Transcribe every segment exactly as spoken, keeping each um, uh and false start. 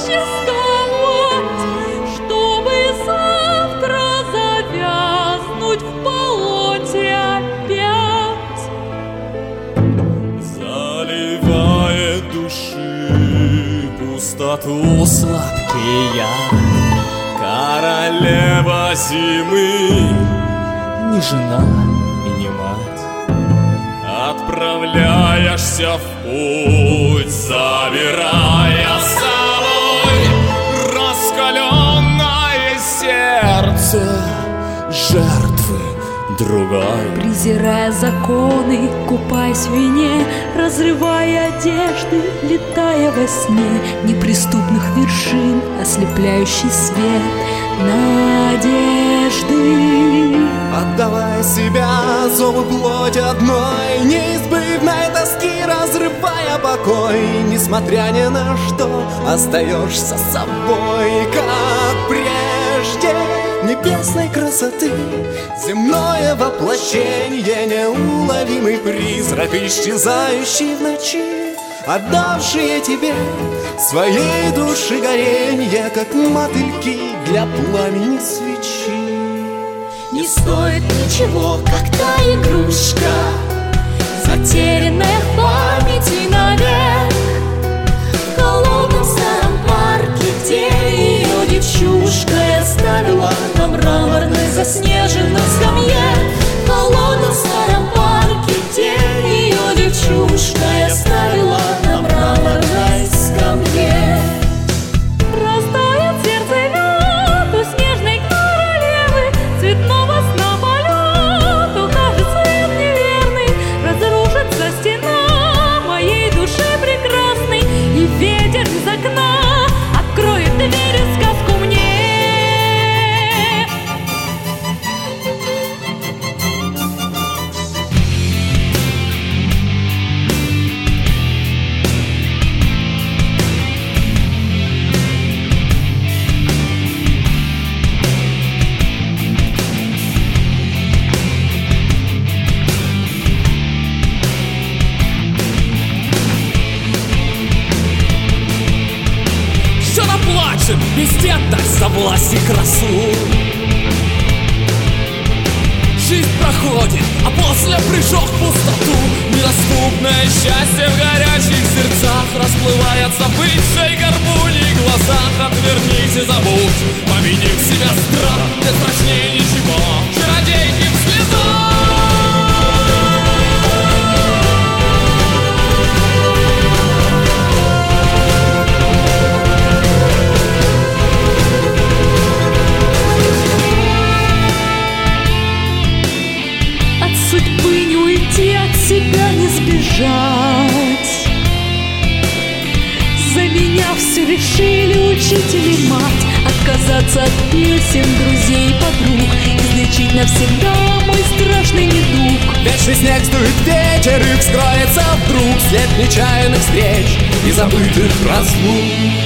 существовать, чтобы завтра завязнуть в болоте опять. Заливает души пустоту сладкий яд. Королева зимы, не жена и не мать. Отправляешься в путь, забирая с собой раскаленное сердце жертвы другой. Презирая законы, купаясь в вине, разрывая одежды, летая во сне неприступных вершин, ослепляющий свет надежды. Отдавая себя зову плоти одной, неизбывной тоски разрывая покой, несмотря ни на что, остаешься собой, как прежде. Небесной красоты, земное воплощение, неуловимый призрак, исчезающий в ночи, отдавшие тебе своей души горенье, как мотыльки для пламени свечи. Не стоит ничего, как та игрушка, затерянная в памяти навек, в холодном старом парке, где ее девчушка оставила на мраморной заснеженной скамье. В холодном старом парке, где ее девчушка оставила на мраморной скамье. Растает сердце лед у снежной королевы, цветного сна полет укажет свет неверный, разрушится стена моей души прекрасной, и ветер из окна откроет дверь и сказку мне. Бездетность за власть и красу. Жизнь проходит, а после прыжок в пустоту. Недоступное счастье в горячих сердцах расплывается в бывшей горбуней глазах. Отвернись и забудь, помяни в себя страх, не страшнее ничего чародейки в слезах. Себя не сбежать. За меня все решили учитель и мать, отказаться от песен, друзей и подруг, излечить навсегда мой страшный недуг. Вечный снег сдует ветер и вскроется вдруг след нечаянных встреч и забытых разлук.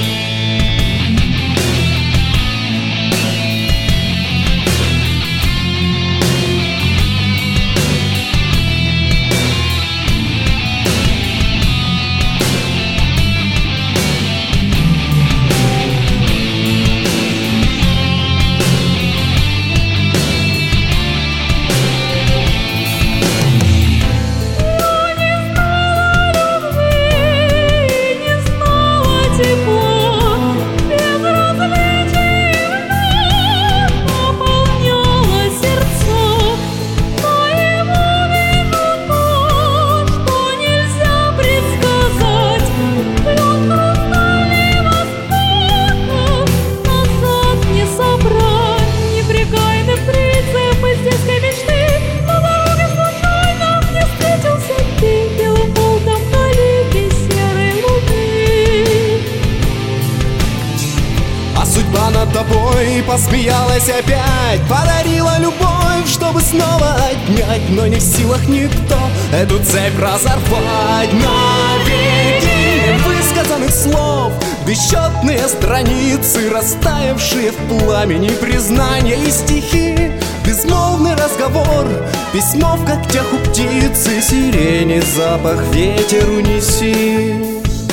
Тобой посмеялась опять, подарила любовь, чтобы снова отнять, но не в силах никто эту цепь разорвать. Навеки невысказанных слов, бесчетные страницы, растаявшие в пламени признания и стихи, безмолвный разговор, письмо в когтях у птицы, сирени запах ветер унеси.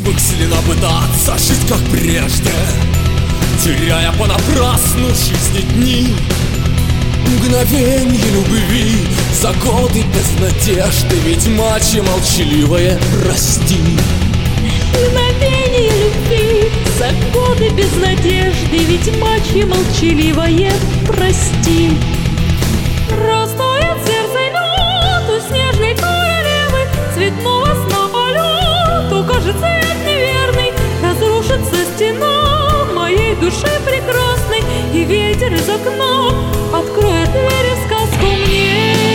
Мысленно пытаться жить как прежде, теряя понапрасну жизни дни. Мгновенье любви за годы без надежды, ведь мачо молчаливая, прости. Мгновение любви за годы без надежды, ведь мачо молчаливая, прости. Растает сердце лед у снежной королевы, цветного сна полет укажет цвет неверный, разрушится стена моей души прекрасной, и ветер из окна откроет двери в сказку мне.